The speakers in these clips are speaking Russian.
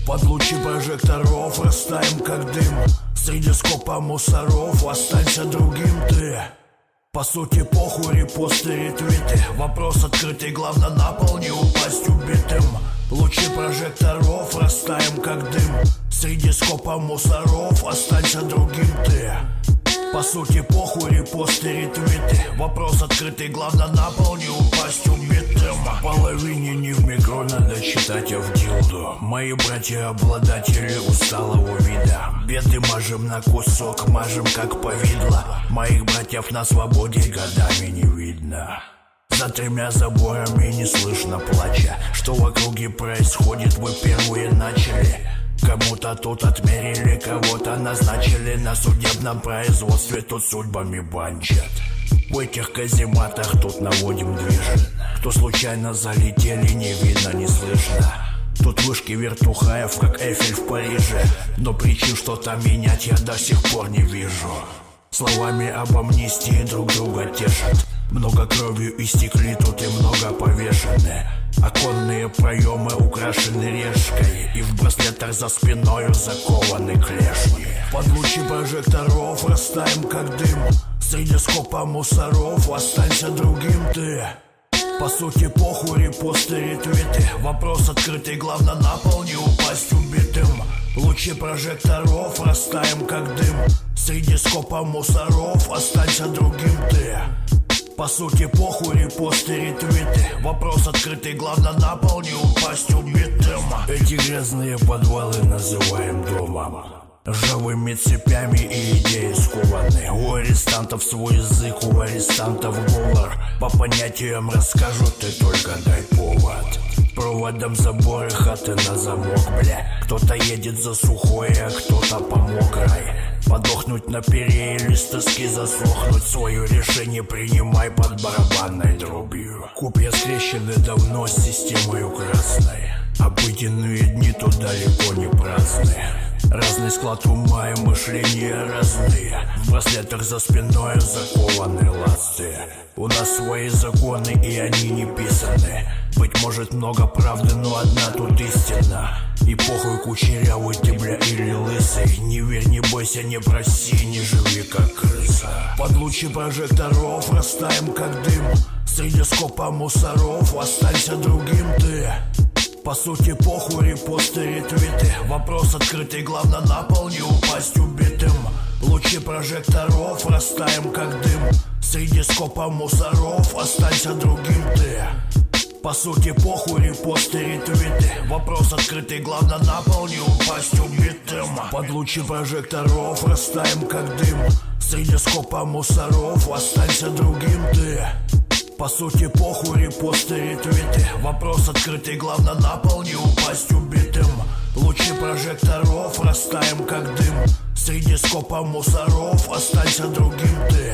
Под лучи прожекторов растаем как дым. Среди скопа мусоров останься другим ты. По сути похуй репосты, ретвиты. Вопрос открытый, главное на пол не упасть убитым. Лучи прожекторов растаем как дым. Среди скопа мусоров останься другим ты. По сути похуй репосты, ретвиты. Вопрос открытый, главное на пол не упасть убитым. Половине не в микро надо читать, а в дилду. Мои братья-обладатели усталого вида. Беды мажем на кусок, мажем как повидло. Моих братьев на свободе годами не видно. За тремя заборами не слышно плача. Что в округе происходит, вы первые начали. Кому-то тут отмерили, кого-то назначили. На судебном производстве тут судьбами банчат. В этих казематах тут наводим движи. Кто случайно залетели, не видно, не слышно. Тут вышки вертухаев, как Эйфель в Париже. Но причин что-то менять я до сих пор не вижу. Словами об амнистии друг друга тешат. Много кровью истекли тут и много повешены. Оконные проемы украшены решкой. И в браслетах за спиною закованы клешни. Под лучи прожекторов растаем как дым. Среди скопа мусоров останься другим ты. По сути похуй репосты, ретвиты. Вопрос открытый, главное на пол не упасть убитым. Лучи прожекторов растаем как дым. Среди скопа мусоров останься другим ты. По сути похуй репосты, ретвиты. Вопрос открытый, главное на пол не упасть убитым. Эти грязные подвалы называем домом. Ржавыми цепями и идеи скованы. У арестантов свой язык, у арестантов говор. По понятиям расскажу, ты только дай повод. Проводом заборы хаты на замок, бля. Кто-то едет за сухой, а кто-то по мокрой. Подохнуть на пере или с тоски засохнуть. Свое решение принимай под барабанной дробью. Копья скрещены давно с системой красной. Обыденные дни тут далеко не праздные. Разный склад ума и мышления разные. В браслетах за спиной закованы ласты. У нас свои законы и они не писаны. Быть может много правды, но одна тут истина. И похуй кучерявый ты, бля, или лысый. Не верь, не бойся, не проси, не живи как крыса. Под лучи прожекторов растаем как дым. Среди скопа мусоров останься другим ты. По сути похуй репосты, ретвиты. Вопрос открытый, главное на пол не упасть убитым. Лучи прожекторов растаем как дым. Среди скопа мусоров останься другим ты. По сути похуй репосты, ретвиты. Вопрос открытый, главное на пол не упасть убитым. Под лучи прожекторов растаем как дым. Среди скопа мусоров останься другим ты. По сути похуй репосты, ретвиты. Вопрос открытый, главное на пол не упасть убитым. Лучи прожекторов растаем как дым. Среди скопа мусоров останься другим ты.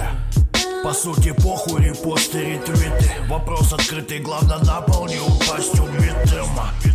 По сути похуй репосты, ретвиты. Вопрос открытый, главное на пол не упасть убитым.